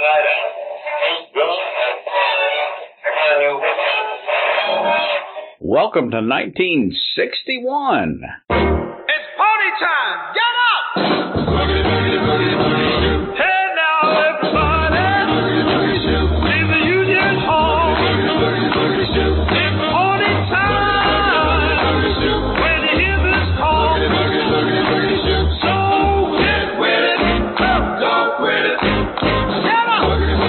Welcome to 1961. It's party time! Get up! Hey now, everybody! Leave the Union Hall. It's party time! When you hear this call. So get with it. Don't quit it. Get up!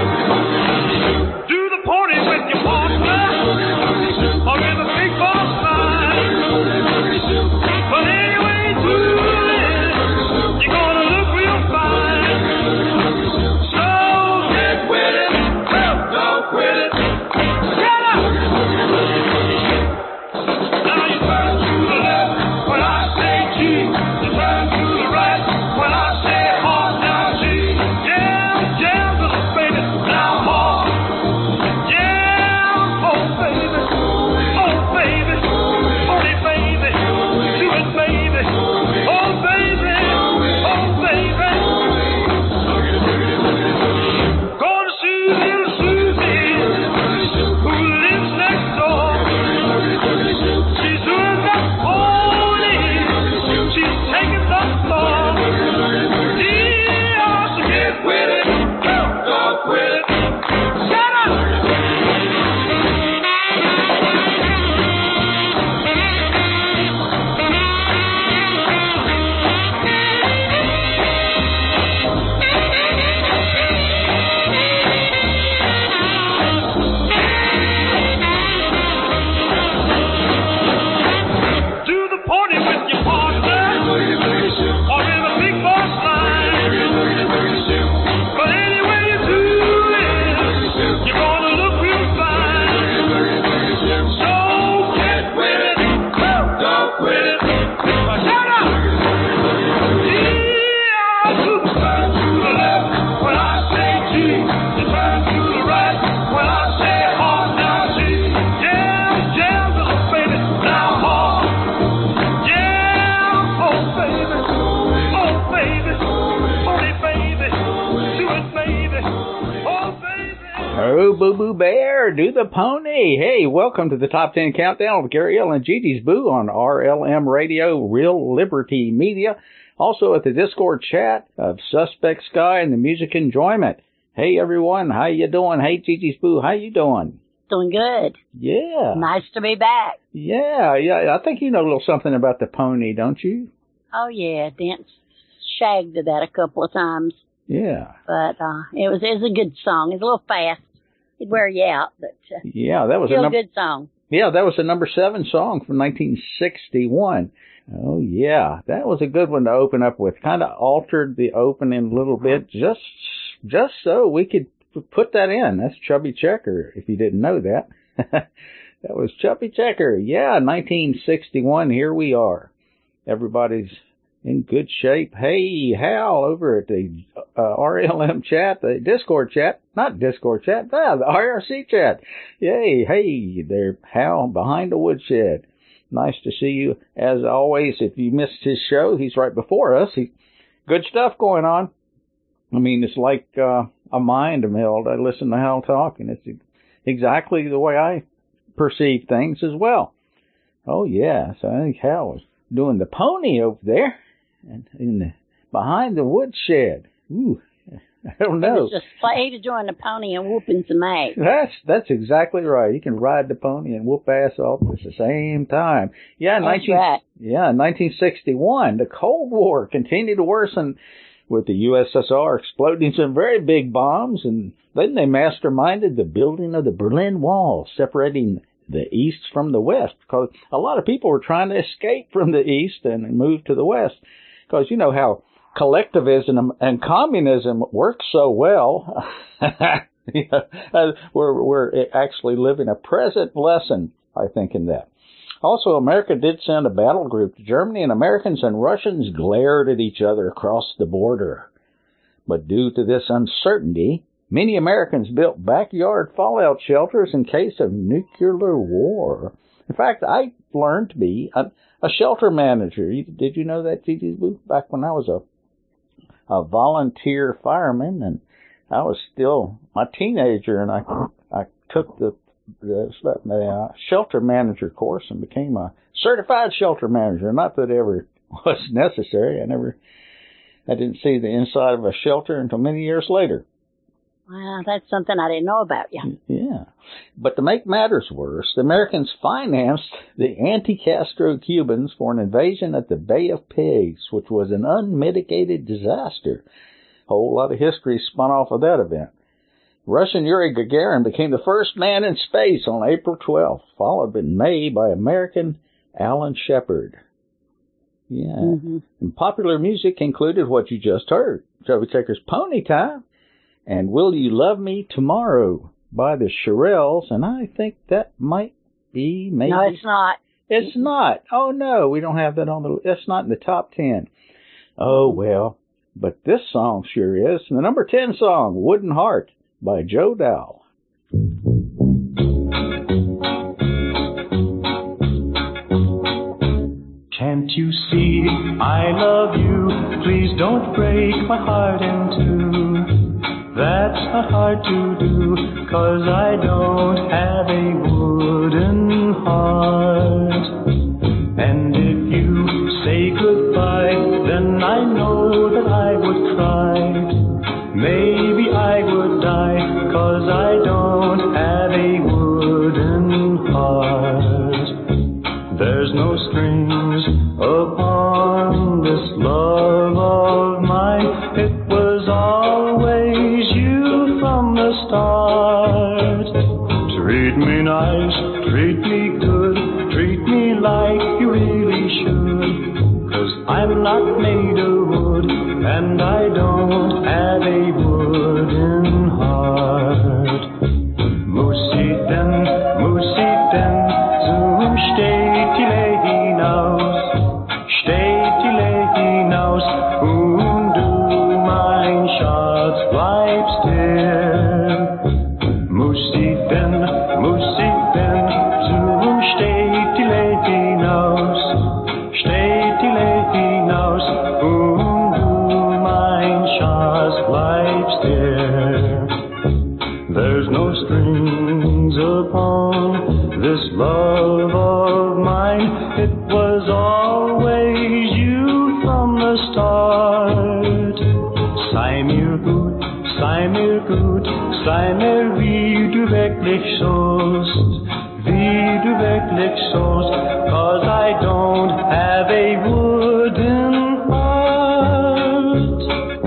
Do the party with your partner. Or in the big boss line. But anyway you do it, you're gonna look real fine. So get with it, don't quit it. Get up! Now you turn to the left when I say G. You turn to the right when I say hard. Now G. Jam, jam, little baby, now hard. Jam, oh baby. Baby, honey baby, do it baby, oh baby, Gonna see little Susie, who lives next door. She's doing the pony, she's taking the floor. Yeah, so get with it, don't quit it, shut up! Oh, Boo Boo Bear, do the pony. Hey, welcome to the Top 10 Countdown with Gary L. and Gigi's Boo on RLM Radio, Real Liberty Media. Also at the Discord chat of Suspect Sky and the Music Enjoyment. Hey, everyone, how you doing? Hey, Gigi's Boo, how you doing? Doing good. Yeah. Nice to be back. Yeah. I think you know a little something about the pony, don't you? Oh, yeah. Danced shag to that a couple of times. Yeah. But it was a good song. It's a little fast. It'd wear you out, but yeah, that was still a good song. Yeah, that was a number 7 song from 1961. Oh, yeah. That was a good one to open up with. Kind of altered the opening a little bit just so we could put that in. That's Chubby Checker, if you didn't know that. That was Chubby Checker. Yeah, 1961. Here we are. Everybody's in good shape. Hey, Hal, over at the RLM chat, the Discord chat, not Discord chat, the IRC chat. Yay, hey there, Hal, behind the woodshed. Nice to see you. As always, if you missed his show, he's right before us. Good stuff going on. I mean, it's like a mind meld. I listen to Hal talk, and it's exactly the way I perceive things as well. Oh, yeah, so I think Hal was doing the pony over there. And behind the woodshed. Ooh, I don't know. It was just play to join the pony and whooping some ass. That's exactly right. You can ride the pony and whoop ass off at the same time. Yeah, that's right. Yeah, 1961. The Cold War continued to worsen with the USSR exploding some very big bombs, and then they masterminded the building of the Berlin Wall, separating the East from the West, because a lot of people were trying to escape from the East and move to the West. Because you know how collectivism and communism work so well. We're actually living a present lesson, I think, in that. Also, America did send a battle group to Germany, and Americans and Russians glared at each other across the border. But due to this uncertainty, many Americans built backyard fallout shelters in case of nuclear war. In fact, I learned to be a shelter manager. Did you know that, Gigi's Boo? Back when I was a volunteer fireman, and I was still a teenager, and I took the shelter manager course and became a certified shelter manager. Not that it ever was necessary. I didn't see the inside of a shelter until many years later. Wow, that's something I didn't know about you. Yeah. But to make matters worse, the Americans financed the anti-Castro Cubans for an invasion at the Bay of Pigs, which was an unmitigated disaster. A whole lot of history spun off of that event. Russian Yuri Gagarin became the first man in space on April 12th, followed in May by American Alan Shepard. Yeah. Mm-hmm. And popular music included what you just heard, Chubby Checker's Pony Time and Will You Love Me Tomorrow by the Shirelles, and I think that might be maybe... No, it's not. It's not. Oh, no, we don't have that on the... It's not in the top 10. Oh, well, but this song sure is. The number 10 song, Wooden Heart, by Joe Dowell. Can't you see I love you? Please don't break my heart in two. That's not hard to do, 'cause I don't have a wooden heart. And if you say goodbye, then I know that I would cry. Maybe I would die, 'cause I don't have a wooden heart. There's no strings upon this love of mine. It was always you from the start. Treat me nice, treat me good, treat me like you really should. 'Cause I'm not made of wood, and I don't have a wooden heart. Musiten, zum Städtile hinaus, und du, mein Schatz, bleibst hier. Musiten, zum Städtile hinaus, und du, mein Schatz, bleibst hier. There's no strings upon this love of mine. It was always you from the start. Sei mir gut, sei mir wie du wirklich sollst, 'cause I don't have a wooden heart.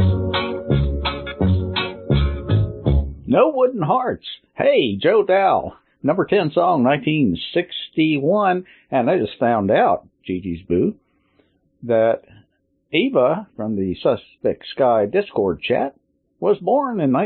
No Wooden Hearts. Hey, Joe Dowell. Number 10 song, 1961. And I just found out, Gigi's Boo, that Eva from the Suspect Sky Discord chat was born in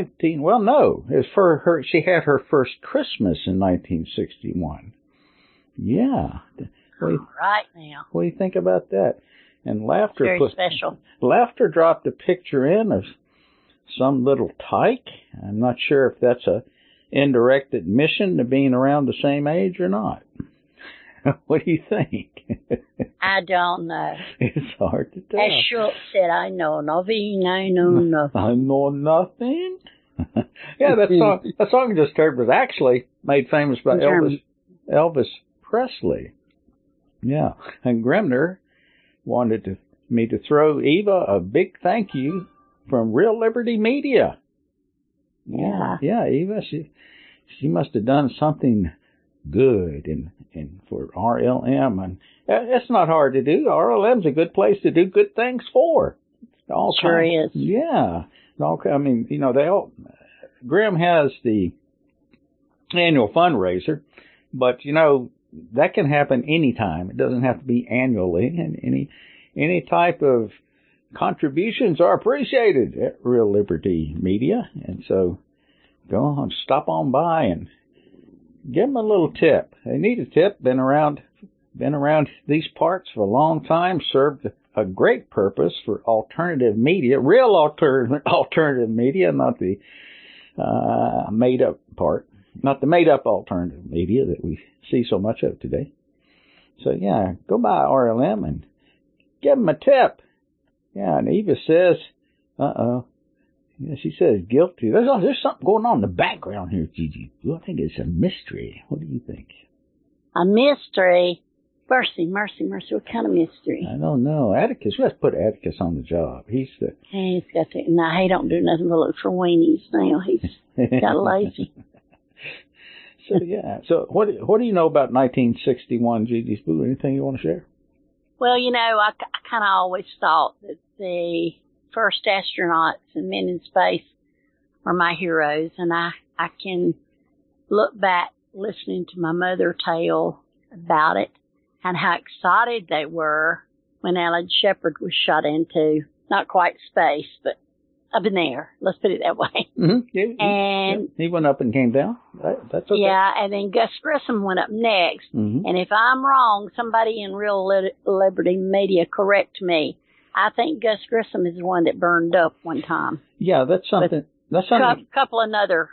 she had her first Christmas in 1961. Yeah. Right now. What do you think about that? And Laughter very special. Laughter dropped a picture in of some little tyke. I'm not sure if that's a indirect admission to being around the same age or not. What do you think? I don't know. It's hard to tell. As Schultz said, I know nothing, I know nothing. I know nothing? Yeah, that song you just heard was actually made famous by Elvis Presley. Yeah, and Grimner wanted me to throw Eva a big thank you from Real Liberty Media. Yeah. Yeah, Eva, she must have done something good and for RLM, and it's not hard to do. RLM's a good place to do good things for. All sure is. Yeah. I mean, Grim has the annual fundraiser, but that can happen anytime. It doesn't have to be annually, and any type of contributions are appreciated at Real Liberty Media, and so go on, stop on by and give them a little tip. They need a tip. Been around these parts for a long time. Served a great purpose for alternative media, real alternative media, not the made up part, not the made up alternative media that we see so much of today. So yeah, go by RLM and give them a tip. Yeah, and Eva says, Yeah, she says guilty. There's something going on in the background here, Gigi. I think it's a mystery. What do you think? A mystery? Mercy. What kind of mystery? I don't know. Atticus, let's put Atticus on the job. He's the... He's got to... No, he don't do nothing but look for weenies now. He's got lazy. So what do you know about 1961, Gigi Spoo? Anything you want to share? Well, I kind of always thought that the first astronauts and men in space were my heroes, and I can look back listening to my mother tell about it and how excited they were when Alan Shepard was shot into, not quite space, but up in the air. Let's put it that way. Mm-hmm. He went up and came down. That's okay. Yeah, and then Gus Grissom went up next. Mm-hmm. And if I'm wrong, somebody in Real Liberty Media correct me. I think Gus Grissom is the one that burned up one time. Yeah, that's something. That's something. A couple of other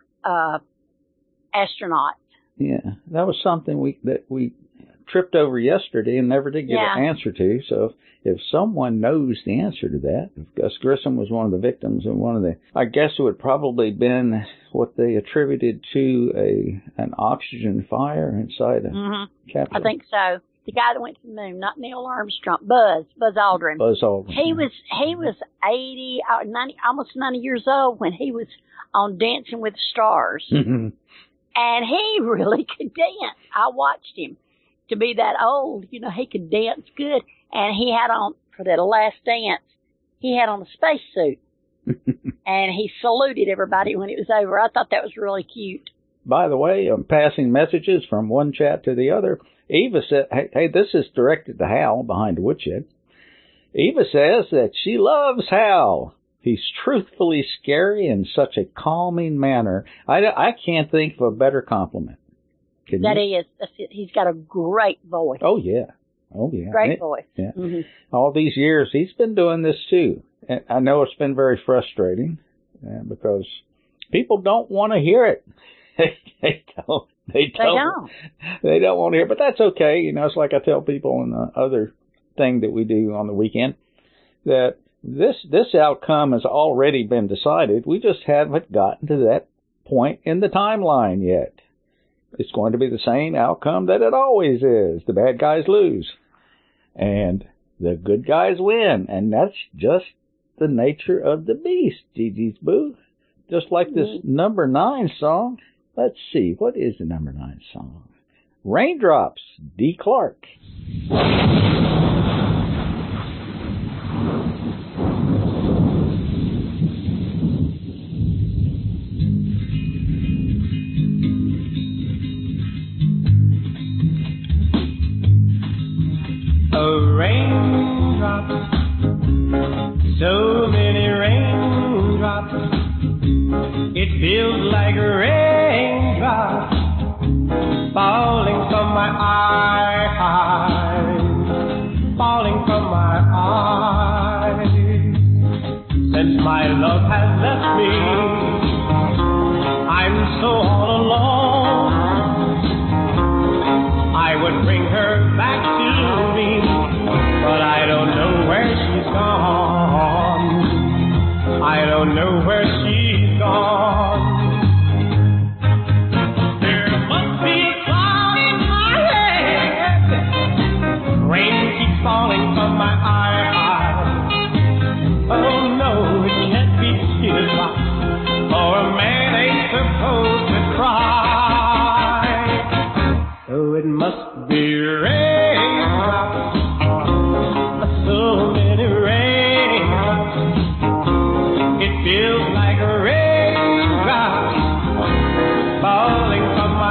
astronauts. Yeah, that was something we tripped over yesterday and never did get an answer to. So if someone knows the answer to that, if Gus Grissom was one of the victims and I guess it would probably been what they attributed to an oxygen fire inside a capsule. I think so. The guy that went to the moon, not Neil Armstrong, Buzz Aldrin. Buzz Aldrin. He was 80, 90, almost 90 years old when he was on Dancing with the Stars. Mm-hmm. And he really could dance. I watched him. To be that old, he could dance good. And he had on, for that last dance, he had on a spacesuit. And he saluted everybody when it was over. I thought that was really cute. By the way, I'm passing messages from one chat to the other. Eva said, hey, this is directed to Hal behind the woodshed. Eva says that she loves Hal. He's truthfully scary in such a calming manner. I can't think of a better compliment. That's it. He's got a great voice. Oh, yeah. Great voice. Yeah. Mm-hmm. All these years, he's been doing this, too. And I know it's been very frustrating because people don't want to hear it. They don't. They don't want to hear it. But that's okay. It's like I tell people in the other thing that we do on the weekend, that this outcome has already been decided. We just haven't gotten to that point in the timeline yet. It's going to be the same outcome that it always is. The bad guys lose. And the good guys win. And that's just the nature of the beast, Gigi's Boo. Just like this number 9 song. Let's see. What is the number 9 song? Raindrops, Dee Clark. Raindrops, so many raindrops, it feels like raindrops falling from my eyes, falling from my eyes. Since my love has left me, I'm so all alone. I would bring her back to me, but I don't know where she's gone. I don't know where she's gone. There must be a cloud in my head. Rain keeps falling from my eyes. Oh no, it can't be teardrops, for a man ain't supposed to cry. So it must be raindrops. So many raindrops, it feels like raindrops falling from my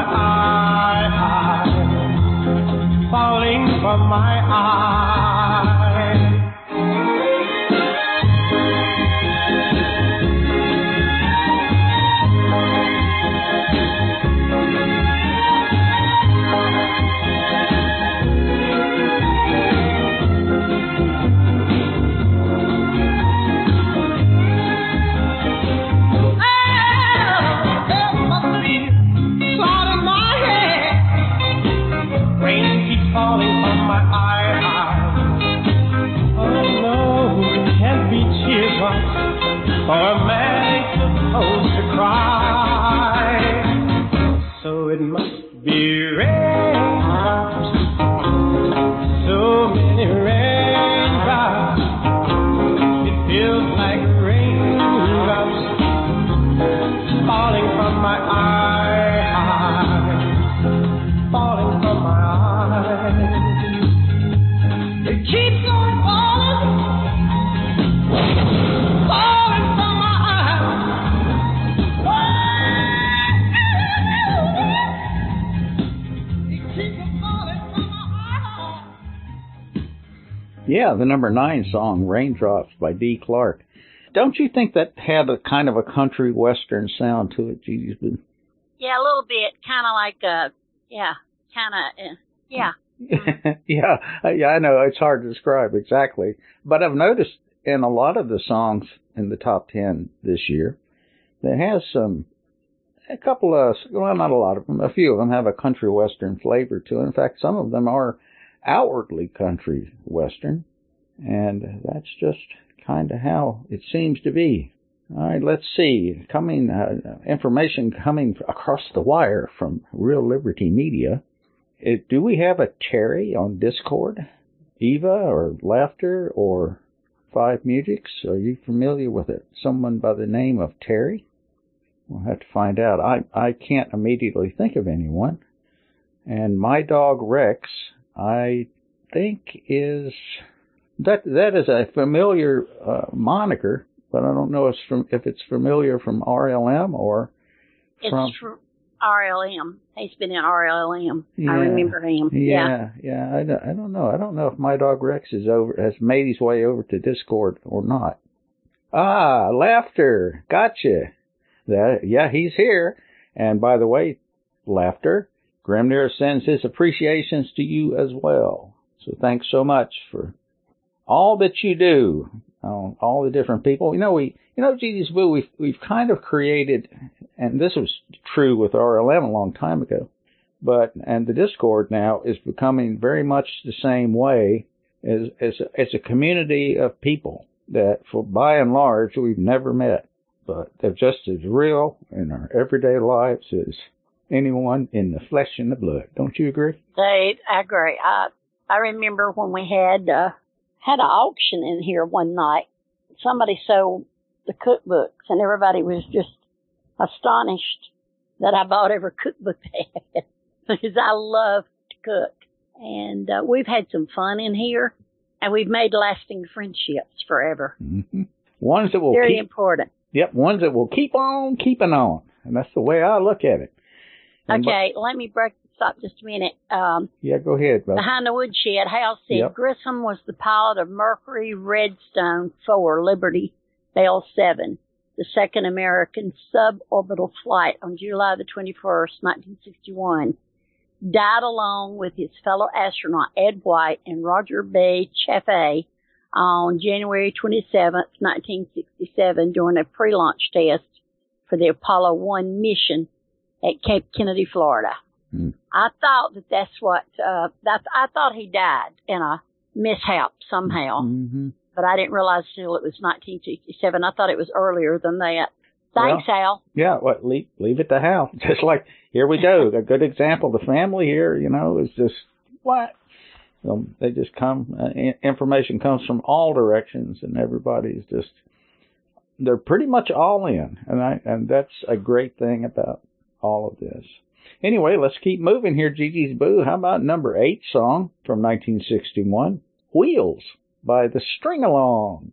eyes, falling from my eyes. Falling from my eyes. cry. So it must be raindrops, so many raindrops. It feels like raindrops falling from my eyes, falling from my eyes. It keeps on falling, falling from my eyes. It keeps on falling from my eyes. Yeah, the number 9 song, Raindrops by Dee Clark. Don't you think that had a kind of a country western sound to it, Gigi's Boo? Yeah, a little bit, kind of like yeah. Yeah, I know. It's hard to describe exactly. But I've noticed in a lot of the songs in the top 10 this year, that has a couple of, well, not a lot of them, a few of them have a country western flavor to it. In fact, some of them are outwardly country western. And that's just kind of how it seems to be. All right, let's see. Information coming across the wire from Real Liberty Media. Do we have a Terry on Discord? Eva or Laughter or Five Musics? Are you familiar with it? Someone by the name of Terry? We'll have to find out. I can't immediately think of anyone. And My Dog Rex, I think is... That is a familiar moniker, but I don't know if it's familiar from RLM or from... It's from RLM. He's been in RLM. Yeah, I remember him. Yeah. I don't know. I don't know if My Dog Rex has made his way over to Discord or not. Ah, Laughter. Gotcha. Yeah, he's here. And by the way, Laughter, Grimnir sends his appreciations to you as well. So thanks so much for all that you do, all the different people. Gigi's Boo, we've kind of created, and this was true with RLM a long time ago, and the Discord now is becoming very much the same way as a community of people that, by and large, we've never met, but they're just as real in our everyday lives as anyone in the flesh and the blood. Don't you agree? I agree. I remember when we had an auction in here one night. Somebody sold the cookbooks, and everybody was just astonished that I bought every cookbook they had because I love to cook. And we've had some fun in here, and we've made lasting friendships forever. Mm-hmm. Ones that will very important. Yep, ones that will keep on keeping on, and that's the way I look at it. Okay, let me stop just a minute. Yeah, go ahead, brother. Behind the woodshed, Hal said, yep. Grissom was the pilot of Mercury Redstone 4 Liberty Bell 7, the second American suborbital flight on July the 21st, 1961. Died along with his fellow astronaut Ed White and Roger B. Chaffee on January 27th, 1967 during a pre-launch test for the Apollo 1 mission at Cape Kennedy, Florida. I thought that's what, I thought he died in a mishap somehow, but I didn't realize till it was 1967. I thought it was earlier than that. Thanks, Hal. Yeah, leave it to Hal. Just like, here we go. A good example. The family here, is just, what? They just come, information comes from all directions, and everybody's just, they're pretty much all in. And that's a great thing about all of this. Anyway, let's keep moving here, Gigi's Boo. How about number 8 song from 1961, Wheels by the String-Alongs.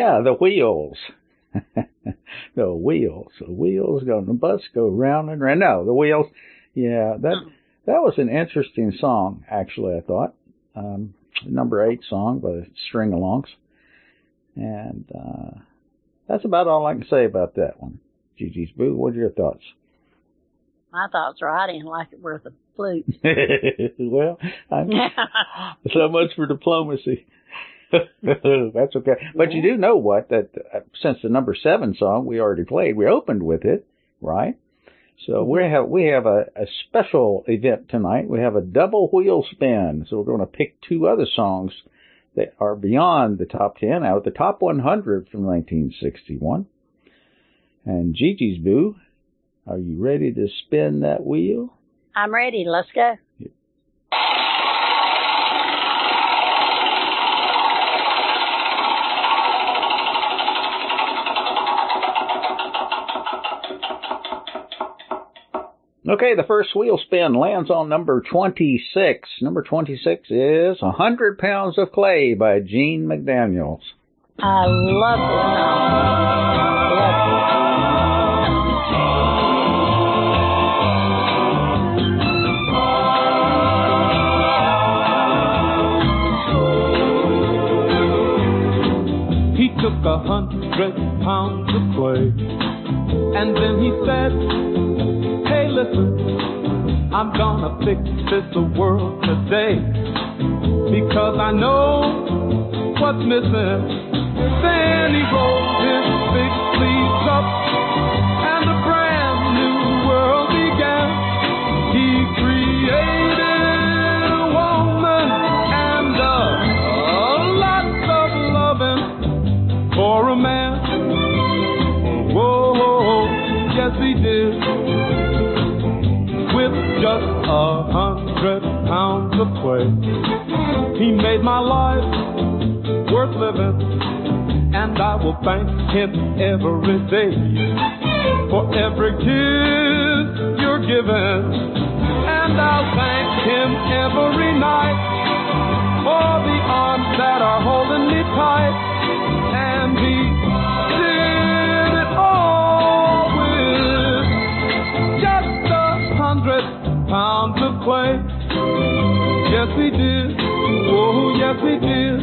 yeah, the wheels. The wheels go, the bus go round and round. No, the wheels. Yeah, that was an interesting song, actually, I thought. Number 8 song by String Alongs. And that's about all I can say about that one. Gigi's Boo, what are your thoughts? My thoughts are I didn't like it worth a flute. Well, so much for diplomacy. That's okay. But you do know what? That since the number 7 song we already played, we opened with it, right? So we have a special event tonight. We have a double wheel spin. So we're going to pick 2 other songs that are beyond the top 10, out of the top 100 from 1961. And Gigi's Boo, are you ready to spin that wheel? I'm ready. Let's go. Okay, the first wheel spin lands on number 26. Number 26 is 100 Pounds of Clay by Gene McDaniels. I love this song. He took 100 pounds of clay, and then he said, "Hey, listen, I'm gonna fix this world today, because I know what's missing." Then he rolled his big sleeves up, and a brand new world began. He created a woman and lots of loving for a man. Whoa, yes he did. With just 100 pounds of clay, he made my life worth living, and I will thank him every day for every kiss you're giving, and I'll thank him every night for the arms that are holding me tight. And he did it all with just 100 pounds of clay. Yes, he did. Oh, yes, he did.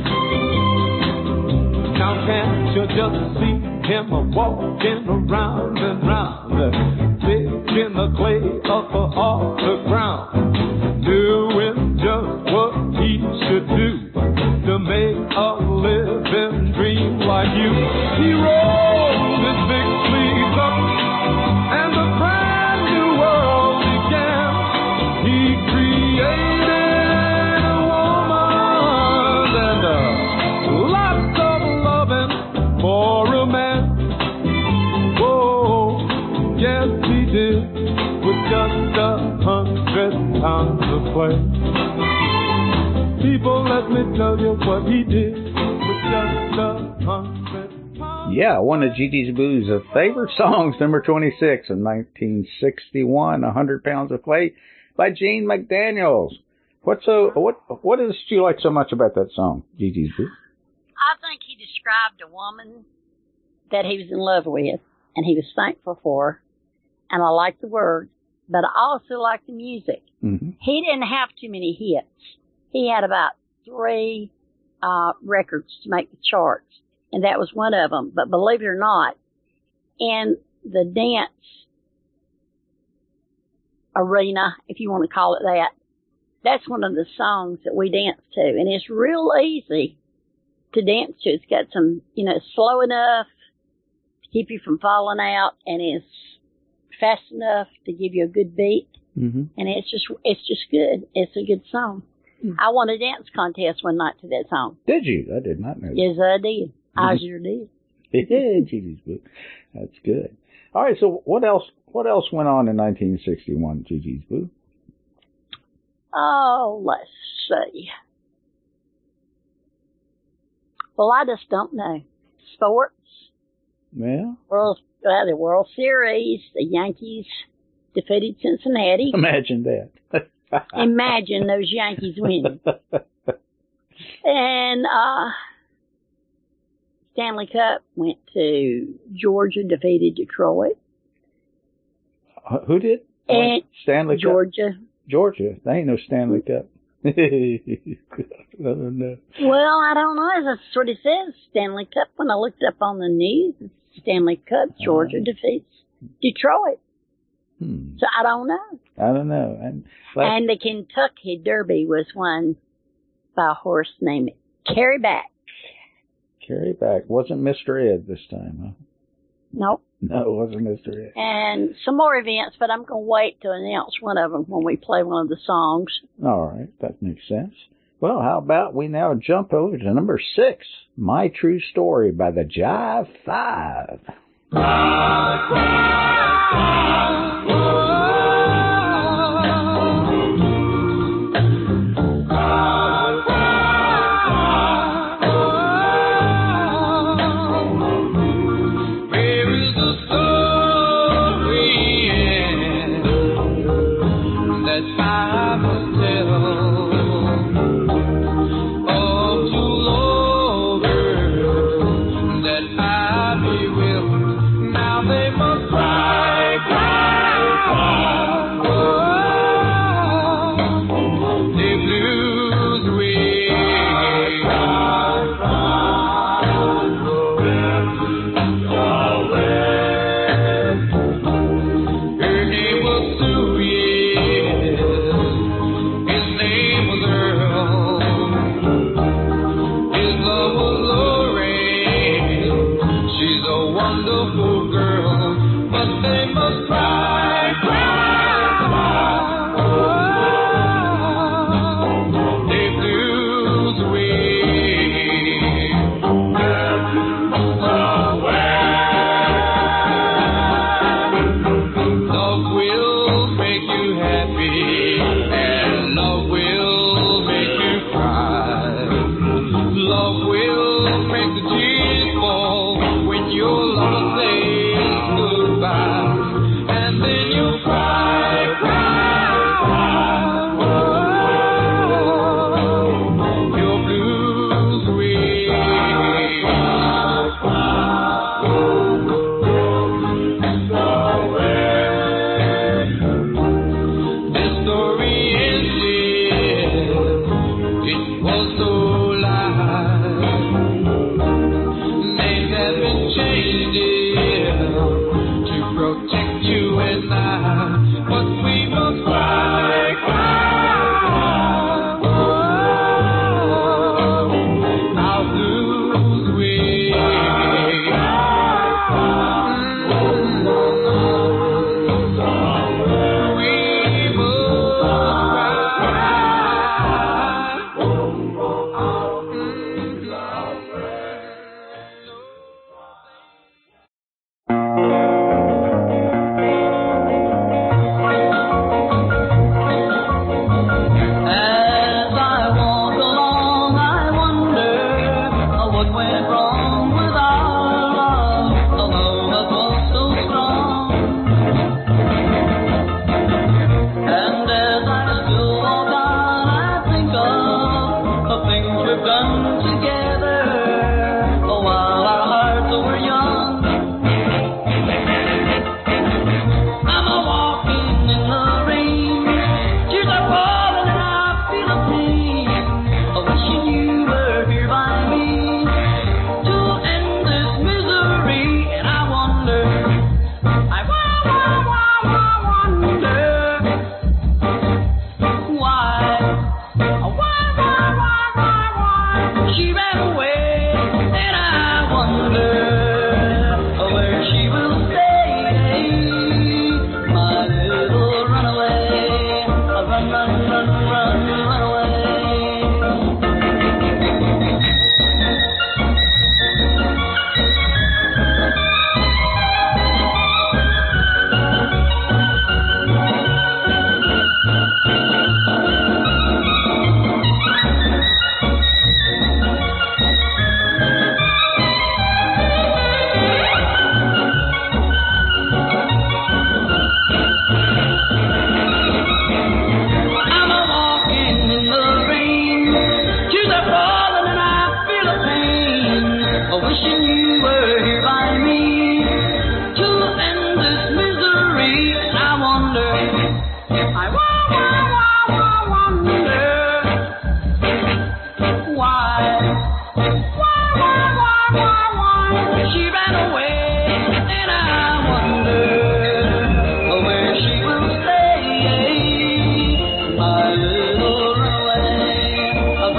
Now can't you just see him walking around and round, picking the clay up off the ground, doing just what he should do to make a living dream like you. He rolled his big sleeves up, and a brand new world began. He created a woman and lots of loving for a man. Oh, yes he did, with just 100 pounds of clay. People, let me tell you what he did with just 100 pounds. Yeah, one of Gigi's Boo's favorite songs, number 26 in 1961, 100 Pounds of Clay by Gene McDaniels. What did you like so much about that song, Gigi's Boo? I think he described a woman that he was in love with, and he was thankful for her, and I like the words, but I also like the music. Mm-hmm. He didn't have too many hits. He had about 3 records to make the charts, and that was one of them. But believe it or not, in the dance arena, if you want to call it that, that's one of the songs that we dance to, and it's real easy to dance to. It's got some, slow enough to keep you from falling out, and it's fast enough to give you a good beat. Mm-hmm. And it's just good. It's a good song. Mm-hmm. I won a dance contest one night to that song. Did you? I did not know that. Yes, I did. I sure did. Yeah, Gigi's Boo. That's good. All right, so what else went on in 1961, Gigi's Boo? Oh, let's see. Well, I just don't know. Sports. Yeah. The World Series. The Yankees defeated Cincinnati. Imagine that. Imagine those Yankees winning. And Stanley Cup went to Georgia, defeated Detroit. Who did? And Stanley Georgia. Cup? Georgia. They ain't no Stanley Cup. I don't know. Well, I don't know. That's what it says, Stanley Cup. When I looked up on the news, it's Stanley Cup, Georgia defeats Detroit. So I don't know. I don't know. And the Kentucky Derby was won by a horse named Carry Back. Carry Back. Wasn't Mr. Ed this time, huh? Nope. No, it wasn't Mr. Ed. And some more events, but I'm going to wait to announce one of them when we play one of the songs. All right, that makes sense. Well, how about we now jump over to number 6, My True Story by the Jive 5.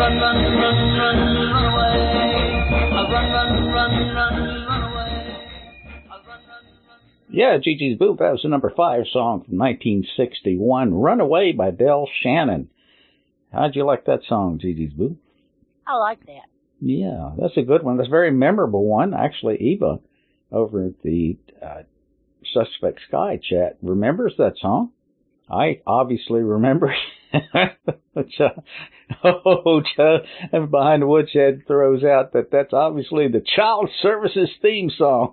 run, run, run, run, run away. Run, run, run, run, run away. Run, run, run. Yeah, Gigi's Boo, that was the number 5 song from 1961, Runaway by Del Shannon. How'd you like that song, Gigi's Boo? I like that. Yeah, that's a good one. That's a very memorable one. Actually, Eva over at the Suspect Sky chat remembers that song. I obviously remember. And behind the woodshed throws out that that's obviously the Child Services theme song.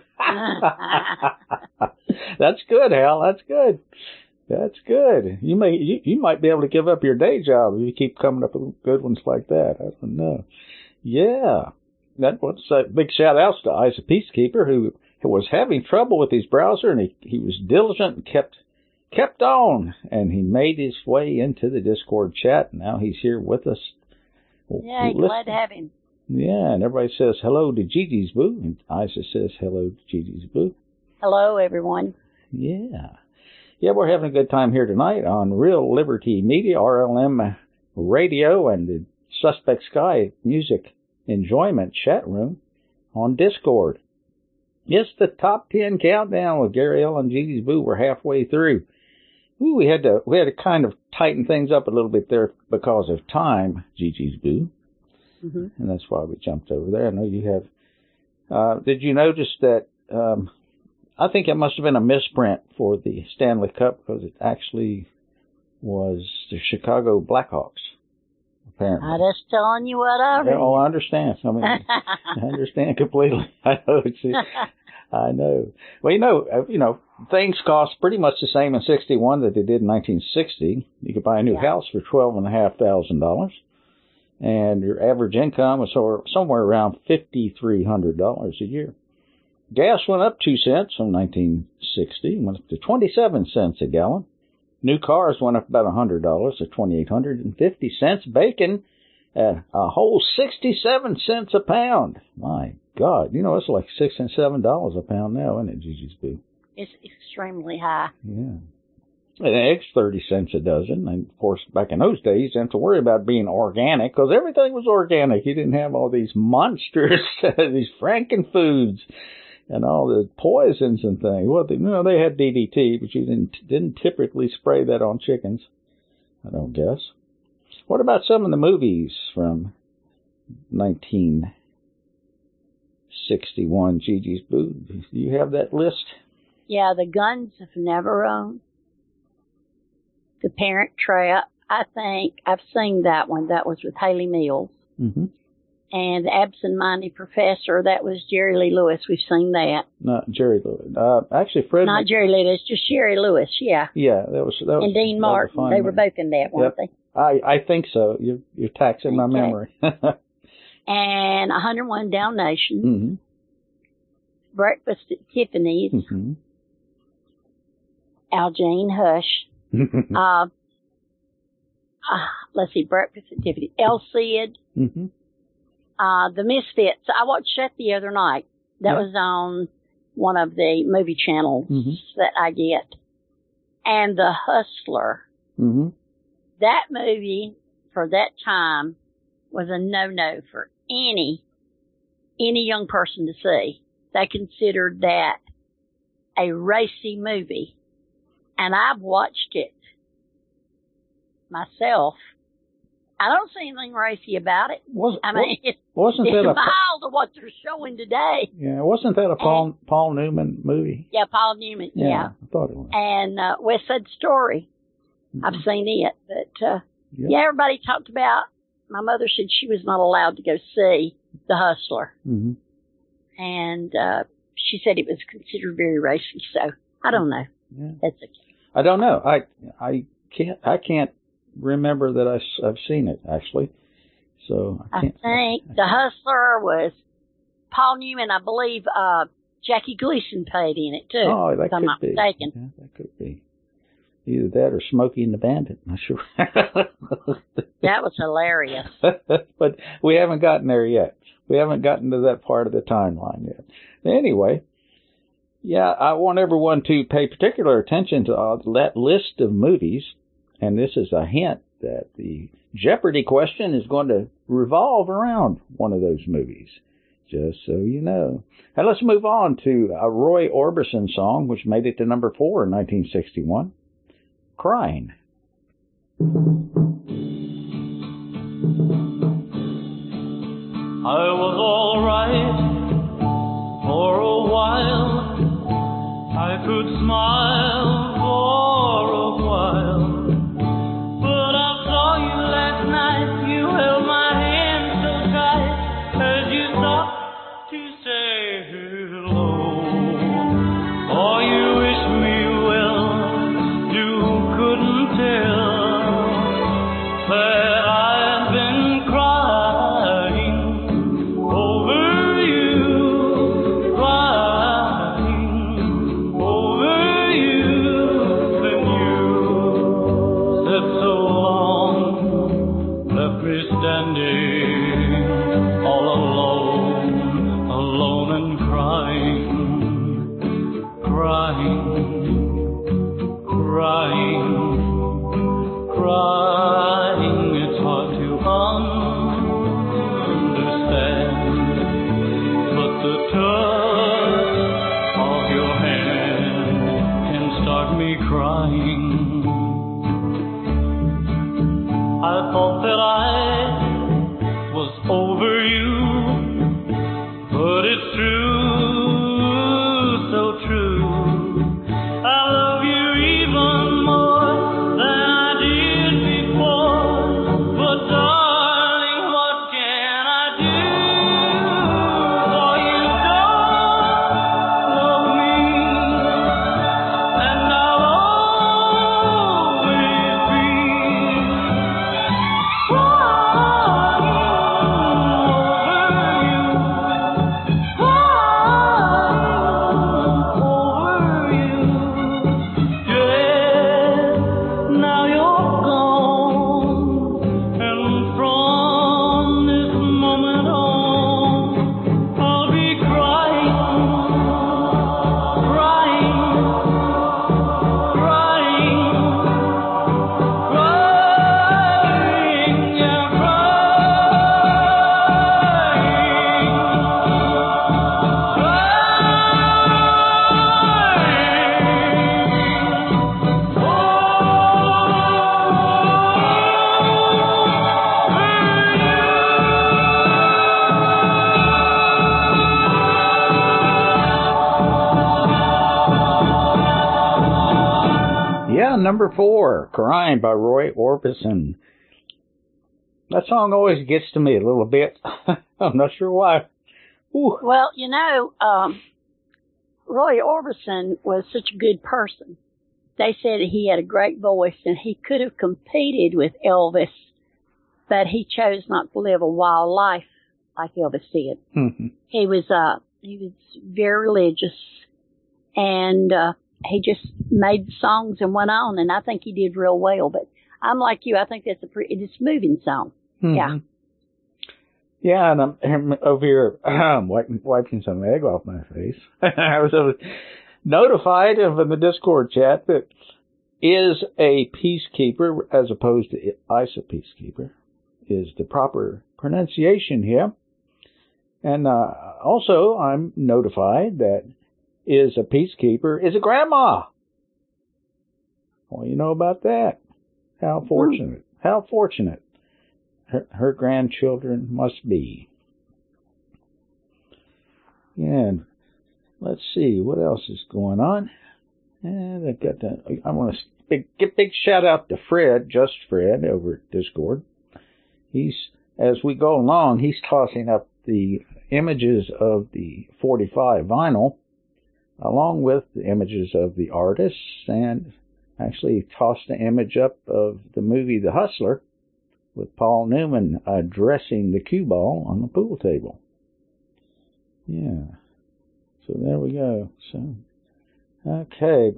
That's good, Hal. That's good. That's good. You might be able to give up your day job if you keep coming up with good ones like that. I don't know. Yeah. That was a big shout out to Isa Peacekeeper, who was having trouble with his browser, and he was diligent and kept on, and he made his way into the Discord chat. Now he's here with us. Yeah, glad to have him. Yeah, and everybody says hello to Gigi's Boo, and Isa says hello to Gigi's Boo. Hello, everyone. Yeah. Yeah, we're having a good time here tonight on Real Liberty Media, RLM Radio, and the Suspect Sky Music Enjoyment chat room on Discord. It's the top 10 countdown with Gary L and Gigi's Boo. We're halfway through. Ooh, we had to kind of tighten things up a little bit there because of time, Gigi's Boo. Mm-hmm. And that's why we jumped over there. I know you have. Did you notice that? I think it must have been a misprint for the Stanley Cup, because it actually was the Chicago Blackhawks, apparently. I'm just telling you what I read. Oh, I understand. I mean, I understand completely. I know. I know. Well, you know, things cost pretty much the same in 61 that they did in 1960. You could buy a new house for $12,500, and your average income was somewhere around $5,300 a year. Gas went up 2 cents from 1960, went up to 27 cents a gallon. New cars went up about $100 to $2,850. Bacon at a whole 67 cents a pound. My God, you know, it's like $6 and $7 a pound now, isn't it, Gigi's Boo? It's extremely high. Yeah. And eggs, 30 cents a dozen. And, of course, back in those days, you didn't have to worry about being organic, because everything was organic. You didn't have all these monsters, these Frankenfoods, and all the poisons and things. Well, they had DDT, but you didn't typically spray that on chickens, I don't guess. What about some of the movies from 1961, Gigi's Boo? Do you have that list? Yeah, The Guns of Navarone, The Parent Trap. I think I've seen that one. That was with Haley Mills. Mm-hmm. And The Absent-Minded Professor, that was Jerry Lee Lewis. We've seen that. Not Jerry Lewis. Actually, Fred. Not Jerry Lee Lewis, just Jerry Lewis. Yeah. Yeah, that was. And Dean Martin. They were both in that, weren't they? I think so. You're taxing my memory. And 101 Dalmatians. Mm-hmm. Breakfast at Tiffany's. Mm-hmm. Al Jane Hush. Let's see, Breakfast at Tiffany's. El Cid. Mm-hmm. The Misfits. I watched that the other night. That was on one of the movie channels that I get. And The Hustler. Mm-hmm. That movie, for that time, was a no-no for any young person to see. They considered that a racy movie. And I've watched it myself. I don't see anything racy about it. it's mild to what they're showing today. Yeah, wasn't that a Paul Newman movie? Yeah, Paul Newman, yeah. I thought it was. And West Side Story. Mm-hmm. I've seen it. But, everybody talked about, my mother said she was not allowed to go see The Hustler. Mm-hmm. And she said it was considered very racy, so I don't know. Yeah. That's okay. I don't know. I can't remember that I've seen it, actually. So I think The Hustler was Paul Newman. I believe Jackie Gleason played in it too. Oh, that if I'm not mistaken. Yeah, that could be. Either that or Smokey and the Bandit. I'm not sure. That was hilarious. But we haven't gotten there yet. We haven't gotten to that part of the timeline yet. Anyway, yeah, I want everyone to pay particular attention to that list of movies. And this is a hint that the Jeopardy question is going to revolve around one of those movies, just so you know. And let's move on to a Roy Orbison song, which made it to number 4 in 1961, Crying. I was all right for a while. I could smile for a while. But I saw you last night. You held my hand so tight as you stopped to say hello. Oh, you wish me well. You couldn't tell that I've been crying over you, crying over you. Then you said so long, left me standing all alone, alone and crying, crying, crying, crying. It's hard to understand, but the touch of your hand can start me crying. I thought that I was over you, but it's true, so true. I love you even more than I did before. But darling, what can I do? For you don't love me, and I'll always be crying over you, crying over you. Yeah, now you're gone, and from this moment on, I'll be crying, crying, crying, crying, yeah, Yeah, number 4, Crying by Roy Orbison. That song always gets to me a little bit. I'm not sure why. Ooh. Well, you know, Roy Orbison was such a good person. They said he had a great voice and he could have competed with Elvis, but he chose not to live a wild life like Elvis did. Mm-hmm. He was very religious, and he just made songs and went on, and I think he did real well. But I'm like you, I think that's it's a moving song. Mm-hmm. Yeah. Yeah, and I'm over here wiping some egg off my face. I was notified in the Discord chat that is a peacekeeper as opposed to is a peacekeeper is the proper pronunciation here. And also I'm notified that is a peacekeeper is a grandma. Well, you know about that. How fortunate. How fortunate her grandchildren must be. And let's see what else is going on. And I want to give big shout out to Fred, just Fred, over at Discord. As we go along, he's tossing up the images of the 45 vinyl, along with the images of the artists, and actually tossed the image up of the movie The Hustler, with Paul Newman addressing the cue ball on the pool table. Yeah. So there we go. So, okay,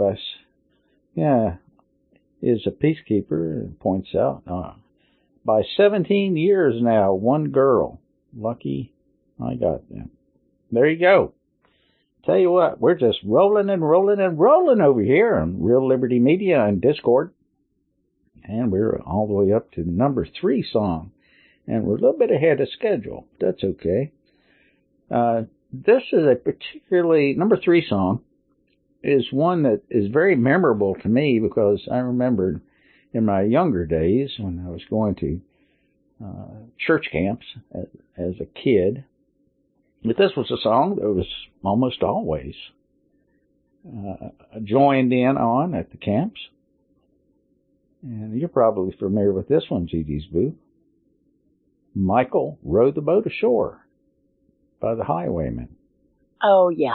is a peacekeeper, points out, by 17 years now, one girl. Lucky I got them. There you go. Tell you what, we're just rolling and rolling and rolling over here on Real Liberty Media and Discord. And we're all the way up to the number 3 song. And we're a little bit ahead of schedule. That's okay. This is a particularly, number 3 song is one that is very memorable to me because I remembered in my younger days when I was going to church camps as a kid, that this was a song that was almost always joined in on at the camps. And you're probably familiar with this one, Gigi's Boo. Michael rowed the boat ashore by the Highwaymen. Oh, yeah.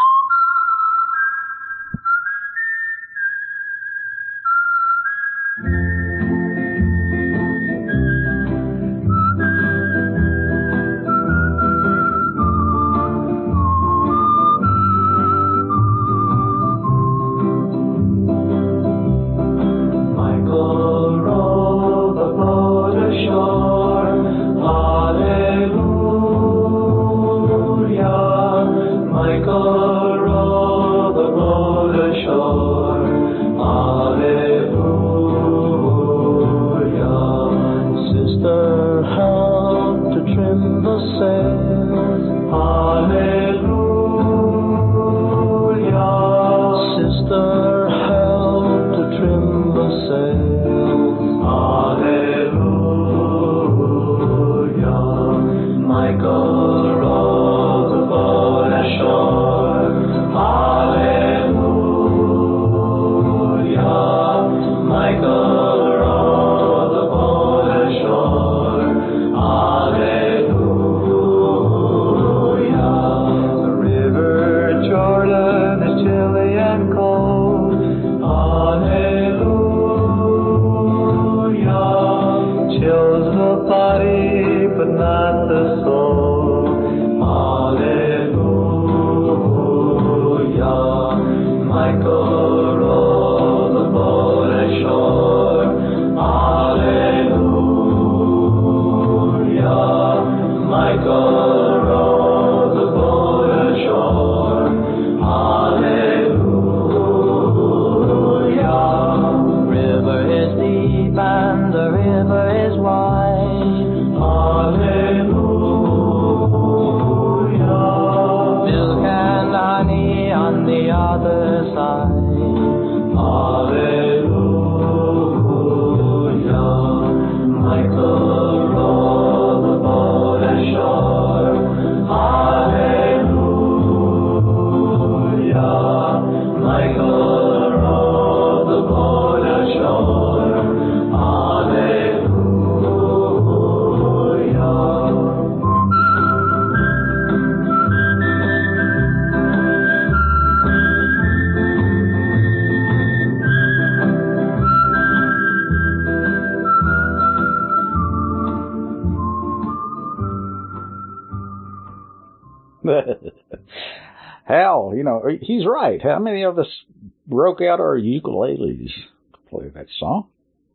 Hal, you know, he's right. How many of us broke out our ukuleles to play that song?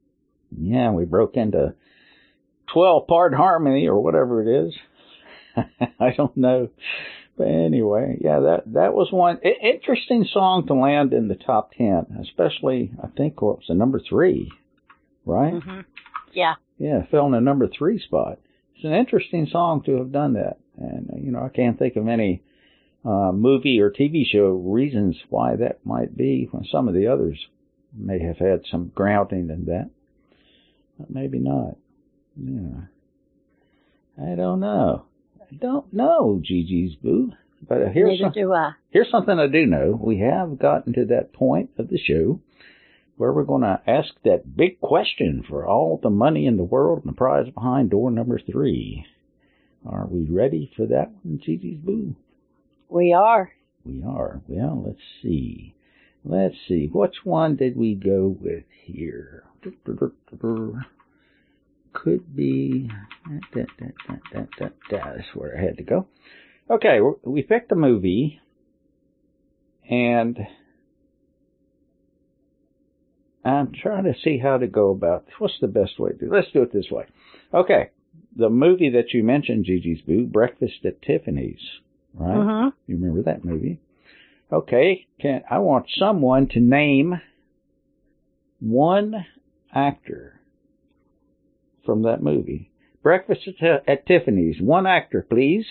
Yeah, we broke into 12-part harmony or whatever it is. I don't know. But anyway, yeah, that was one interesting song to land in the top 10, especially, I think, what was the number 3, right? Mm-hmm. Yeah. Yeah, fell in the number 3 spot. It's an interesting song to have done that. And, you know, I can't think of any movie or TV show reasons why that might be, when some of the others may have had some grounding in that. But maybe not. Yeah. I don't know. Gigi's Boo. But here's something I do know. We have gotten to that point of the show where we're going to ask that big question for all the money in the world and the prize behind door number 3. Are we ready for that one, Gigi's Boo? We are. We are. Well, let's see. Which one did we go with here? Could be... That's where I had to go. Okay, we picked a movie, and I'm trying to see how to go about this. What's the best way to do it? Let's do it this way. Okay, the movie that you mentioned, Gigi's Boo, Breakfast at Tiffany's, right? Mm-hmm. You remember that movie? Okay, I want someone to name one actor from that movie. Breakfast at Tiffany's. One actor, please.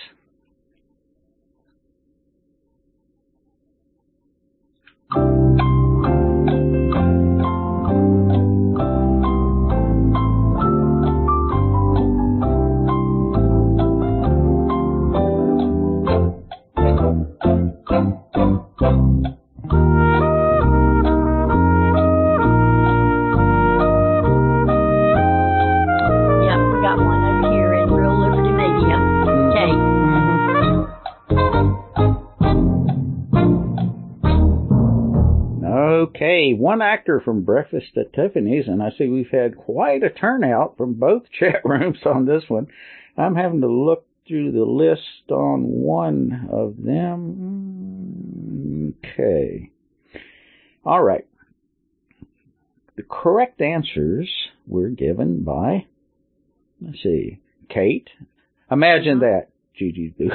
Okay, one actor from Breakfast at Tiffany's, and I see we've had quite a turnout from both chat rooms on this one. I'm having to look through the list on one of them. Okay. All right. The correct answers were given by, let's see, Kate. Imagine that, Gigi's Boo.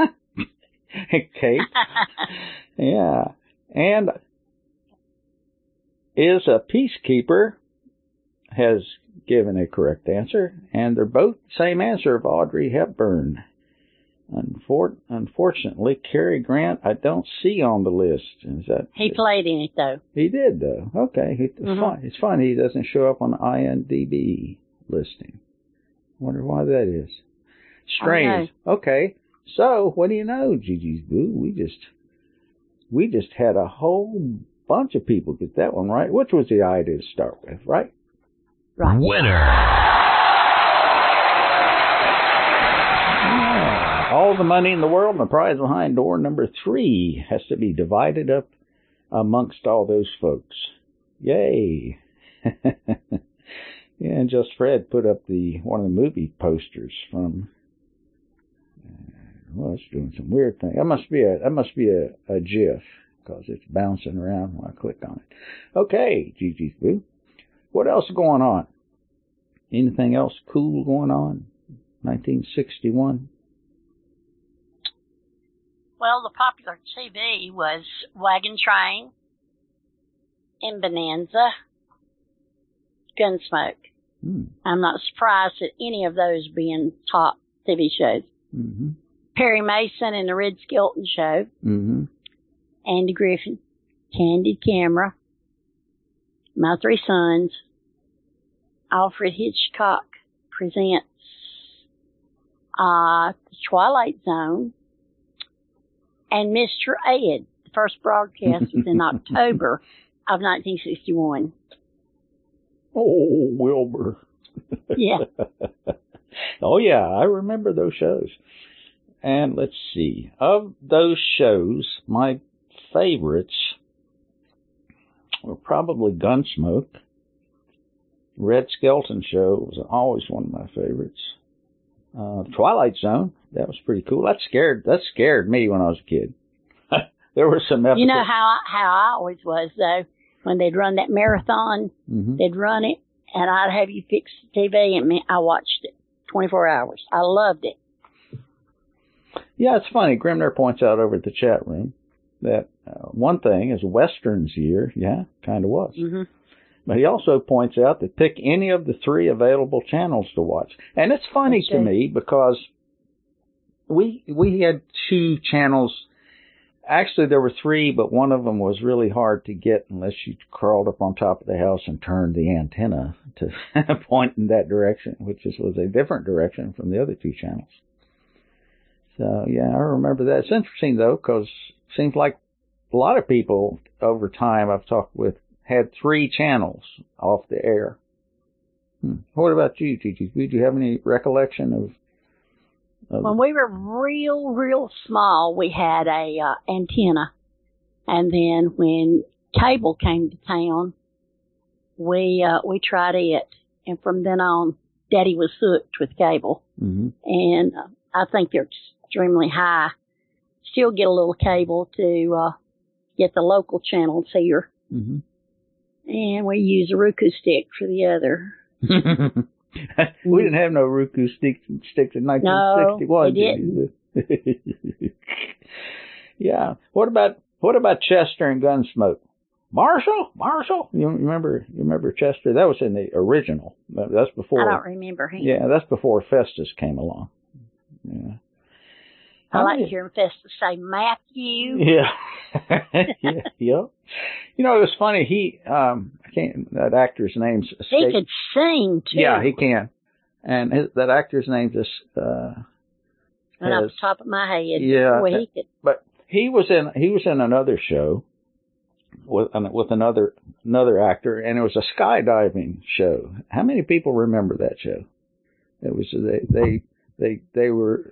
Kate. Yeah. And is a Peacekeeper has given a correct answer, and they're both the same answer of Audrey Hepburn. Unfortunately, Cary Grant I don't see on the list. Is that he played in it though? He did though. Okay, it's fun. He doesn't show up on the IMDb listing. Wonder why that is. Strange. Okay, so what do you know, Gigi's Boo? We just had a whole bunch of people get that one right, which was the idea to start with, right? Right. Winner. Yeah. All the money in the world and the prize behind door number 3 has to be divided up amongst all those folks. Yay. Yeah, and Just Fred put up one of the movie posters from, well, it's doing some weird thing. That must be a GIF, because it's bouncing around when I click on it. Okay, Gigi's Boo. What else is going on? Anything else cool going on? 1961? Well, the popular TV was Wagon Train and Bonanza, Gunsmoke. I'm not surprised at any of those being top TV shows. Mm-hmm. Perry Mason and the Red Skelton Show. Mm-hmm. Andy Griffin, Candid Camera, My Three Sons, Alfred Hitchcock presents The Twilight Zone, and Mr. Ed. The first broadcast was in October of 1961. Oh, Wilbur. Yeah. Oh, yeah, I remember those shows. And let's see. Of those shows, my favorites were probably Gunsmoke. Red Skelton Show was always one of my favorites. Twilight Zone, that was pretty cool. That scared me when I was a kid. There were some episodes. You know how I always was, though, when they'd run that marathon, they'd run it, and I'd have you fix the TV, and I watched it 24 hours. I loved it. Yeah, it's funny. Grimner points out over at the chat room that one thing is Western's year. Yeah, kind of was. Mm-hmm. But he also points out that pick any of the 3 available channels to watch. And it's funny to me because we had 2 channels. Actually, there were 3, but one of them was really hard to get unless you crawled up on top of the house and turned the antenna to point in that direction, which was a different direction from the other 2 channels. So, yeah, I remember that. It's interesting, though, because it seems like a lot of people over time I've talked with had 3 channels off the air. What about you, Gigi? Did you have any recollection of when we were real small, we had a antenna. And then when cable came to town, we tried it. And from then on, Daddy was hooked with cable. Mm-hmm. And I think they're extremely high. Still get a little cable to get the local channels here. Mm-hmm. And we use a Roku stick for the other. We didn't have no Roku sticks in 1961. No, we didn't. Yeah. What about Chester and Gunsmoke? Marshall. You remember Chester? That was in the original. That's before. I don't remember him. Yeah, that's before Festus came along. Yeah. I like to hear him Festus say Matthew. Yeah. Yeah. You know, it was funny. That actor's name's escaped. He could sing too. Yeah, he can. And that actor's name just And off the top of my head, yeah. boy, he could. But he was in another show with another actor, and it was a skydiving show. How many people remember that show? It was they were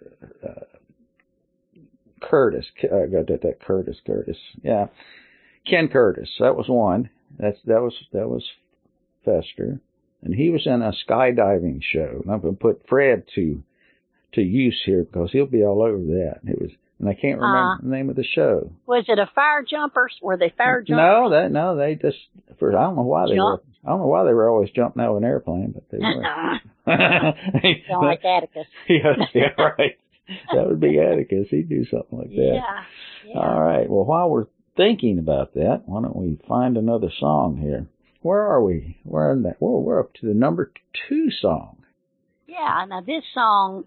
Curtis. I got that Curtis. Yeah, Ken Curtis. That was one. That was Fester, and he was in a skydiving show. And I'm going to put Fred to use here because he'll be all over that. It was, and I can't remember the name of the show. Was it a fire jumpers? Were they fire jumpers? No, they just. I don't know why they were. I don't know why they were always jumping out of an airplane, but they were. Sound like Atticus. Yeah, right. That would be Atticus. He'd do something like that. Yeah. All right. Well, while we're thinking about that, why don't we find another song here? Where are we? We're in that. We're up to the number 2 song. Yeah. Now this song,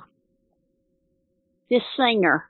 this singer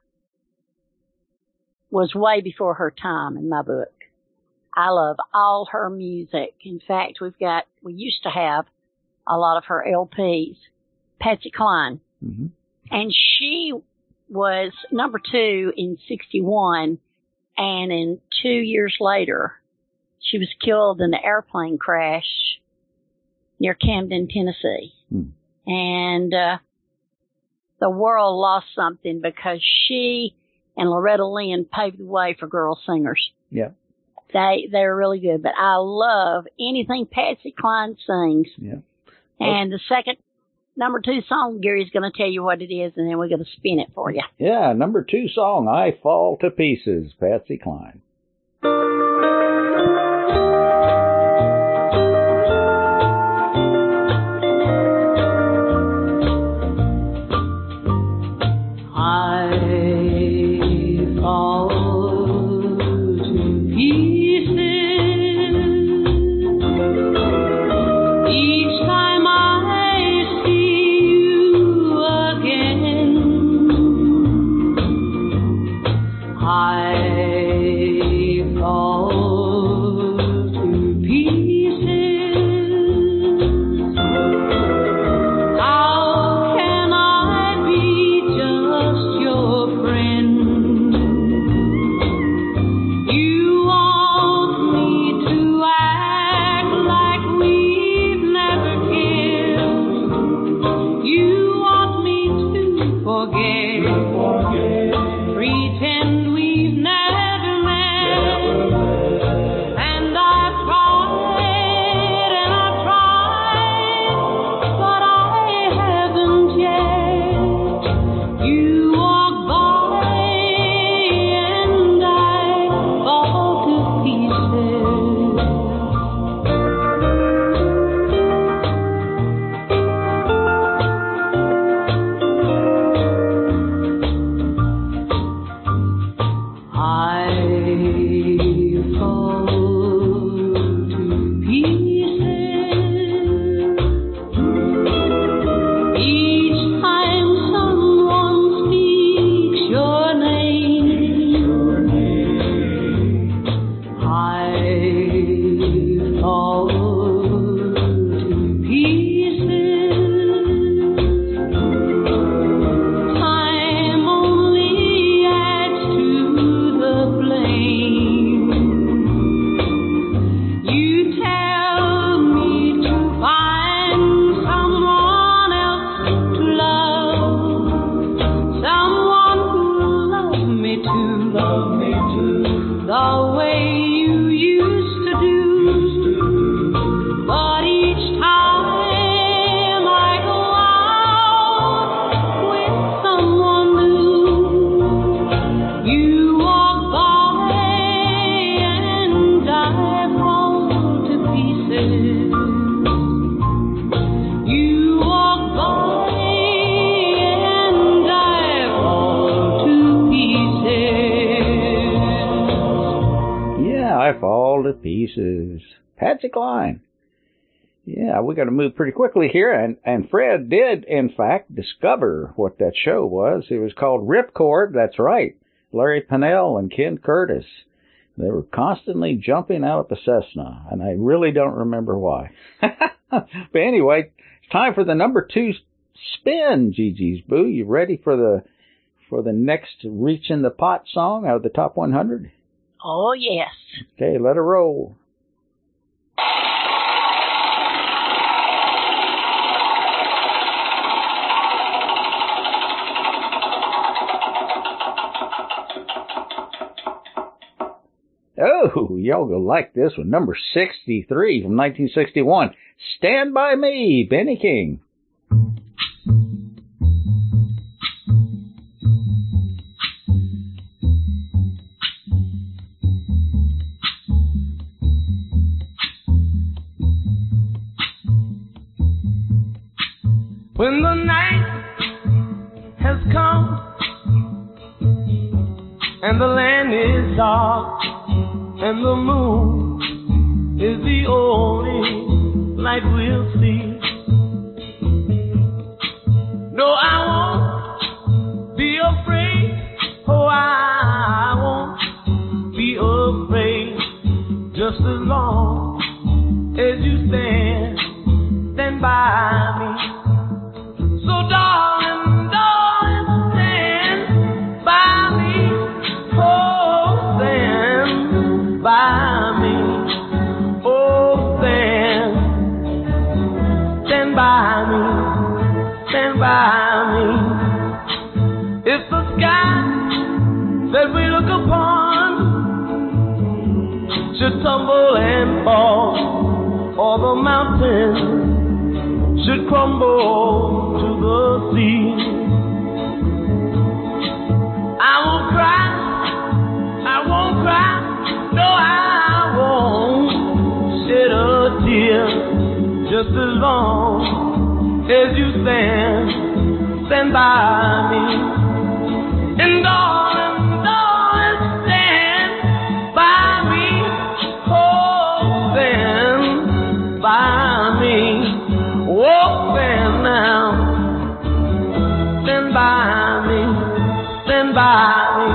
was way before her time in my book. I love all her music. In fact, we used to have a lot of her LPs. Patsy Cline. Mm-hmm. And she was number 2 in 1961, and in 2 years later, she was killed in an airplane crash near Camden, Tennessee. Mm. And the world lost something because she and Loretta Lynn paved the way for girl singers. Yeah. They're really good, but I love anything Patsy Cline sings. Yeah. And the second number 2 song, Gary's going to tell you what it is, and then we're going to spin it for you. Yeah, number 2 song, I Fall to Pieces, Patsy Cline. all to pieces. Patsy Cline. Yeah, we got to move pretty quickly here, and Fred did, in fact, discover what that show was. It was called Ripcord, that's right. Larry Pennell and Ken Curtis. They were constantly jumping out of the Cessna, and I really don't remember why. But anyway, it's time for the number 2 spin, Gigi's Boo. You ready for the next Reach in the Pot song out of the top 100? Oh, yes. Okay, let her roll. Oh, y'all gonna like this one. Number 63 from 1961. Stand By Me, Benny King. When the night has come and the land is dark and the moon is the only light we'll see. No, I won't be afraid. Oh, I won't be afraid. Just as long as you stand by me. So darling, stand by me. Oh, stand by me. Oh, stand by me. Stand by me. If the sky that we look upon should tumble and fall, or the mountains should crumble to the sea, I won't cry, no, I won't shed a tear, just as long as you stand by me. And darling, stand by me, oh, stand by me. Oh, stand now, stand by me, stand by me.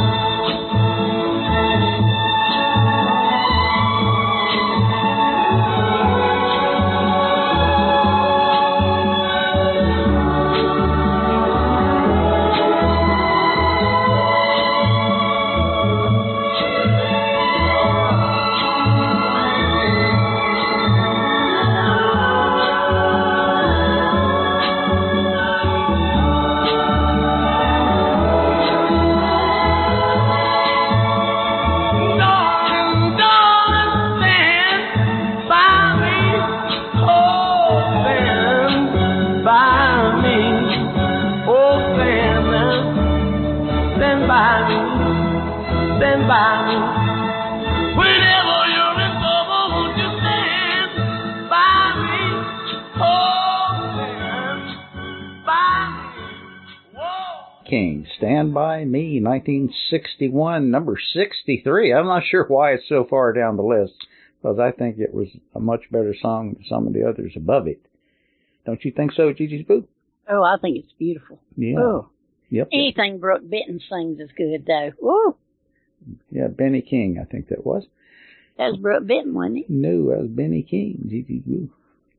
King, Stand By Me, 1961, number 63. I'm not sure why it's so far down the list, because I think it was a much better song than some of the others above it. Don't you think so, Gigi's Boo? Oh, I think it's beautiful. Yeah. Oh. Yep. Anything Brooke Benton sings is good, though. Woo! Yeah, Benny King, I think that was. That was Brooke Benton, wasn't it? No, that was Benny King, Gigi's Boo.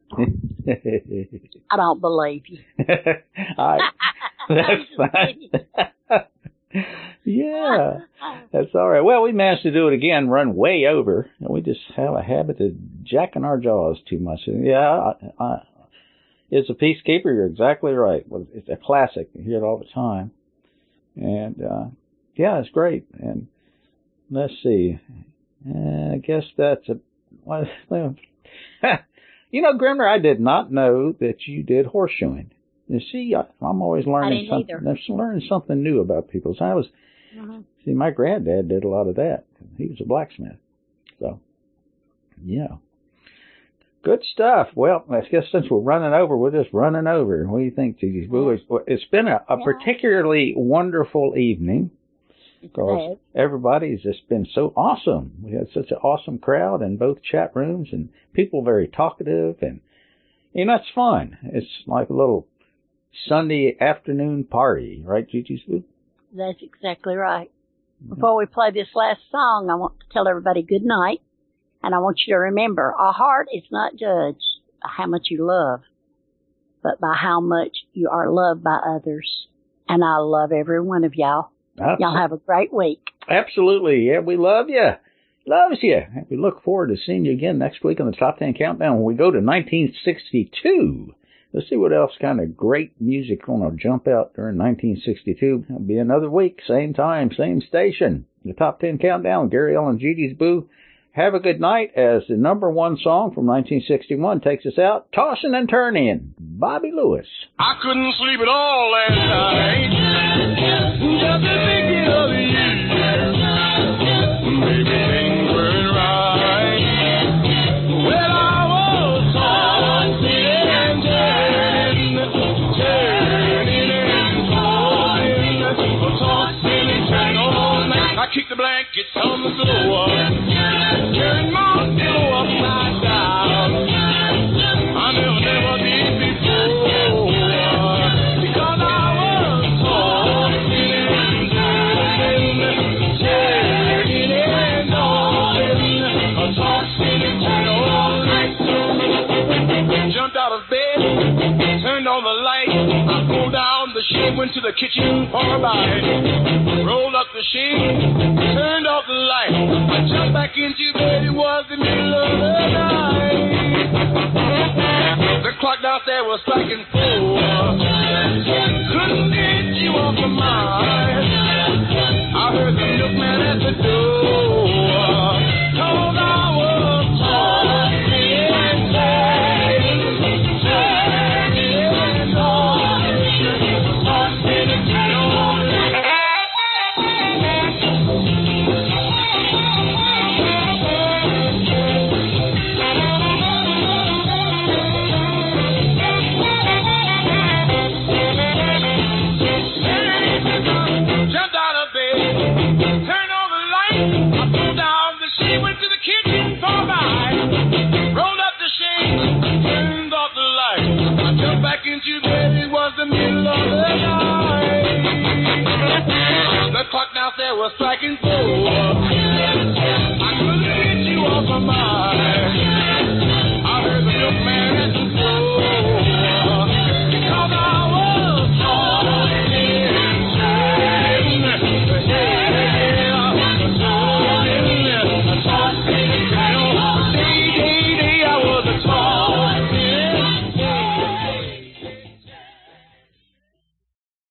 I don't believe you. That's fine. Yeah, that's all right. Well, we managed to do it again, run way over, and we just have a habit of jacking our jaws too much. Yeah, it's a Peacekeeper. You're exactly right. It's a classic. You hear it all the time. And, yeah, it's great. And let's see. I guess that's well, you know, Grimmer, I did not know that you did horseshoeing. You see, I'm always learning something. I'm learning something new about people. So see, my granddad did a lot of that. He was a blacksmith. So, yeah. Good stuff. Well, I guess since we're running over, we're just running over. What do you think, Gigi's Boo? It's been a particularly wonderful evening. because everybody's just been so awesome. We had such an awesome crowd in both chat rooms, and people very talkative, and that's fun. It's like a little Sunday afternoon party, right, Gigi's Boo? That's exactly right. Before we play this last song, I want to tell everybody good night, and I want you to remember, our heart is not judged by how much you love, but by how much you are loved by others. And I love every one of y'all. Y'all have a great week. Absolutely. Yeah, we love you. Loves you. We look forward to seeing you again next week on the Top 10 Countdown when we go to 1962. Let's see what else kind of great music going to jump out during 1962. It'll be another week, same time, same station. The Top 10 Countdown, Gary L. and Gigi's Boo. Have a good night as the number one song from 1961 takes us out, Tossin' and Turnin', Bobby Lewis. I couldn't sleep at all last night, just thinking of you. Maybe things weren't right. Well, I was tossing and turning and turning all night. I kicked the blankets on the floor. Turn my pillow upside down. I never did before. Because I was tossing and turning and tossing and turning all night. Jumped out of bed, turned on the light. I pulled down the sheet, went to the kitchen for a bite. Rolled up the sheet, turned off the light. I jumped back into bed, it was the middle of the night. The clock downstairs was striking 4. Couldn't get you off my mind. I heard the milkman at the door. Told I was tossing and turning and tossing and turning. Into bed, it was the middle of the night. The clock downstairs was striking 4.